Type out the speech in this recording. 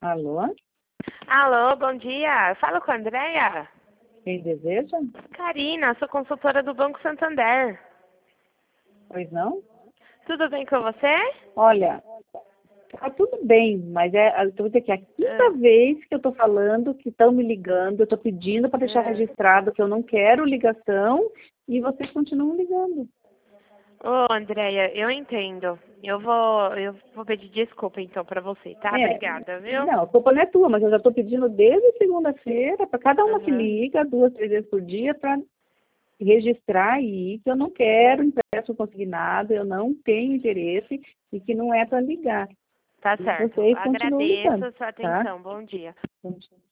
Alô? Alô, bom dia. Fala com a Andréia. Quem deseja? Karina, sou consultora do Banco Santander. Pois não? Tudo bem com você? Olha, tá tudo bem, mas eu vou dizer que é a quinta Ah, vez que eu tô falando que estão me ligando, eu tô pedindo para deixar ah. registrado que eu não quero ligação e vocês continuam ligando. Ô, Andréia, eu entendo. Eu vou pedir desculpa então pra você, tá? É, Obrigada, viu? não, a culpa não é tua, mas eu já tô pedindo desde segunda-feira para cada uma que Aham. liga, 2, 3 vezes por dia, para registrar aí que eu não quero empréstimo consignado, eu não tenho interesse e que não é para ligar. Tá E certo. vocês continuam Agradeço ligando, a sua tá? atenção. Bom dia.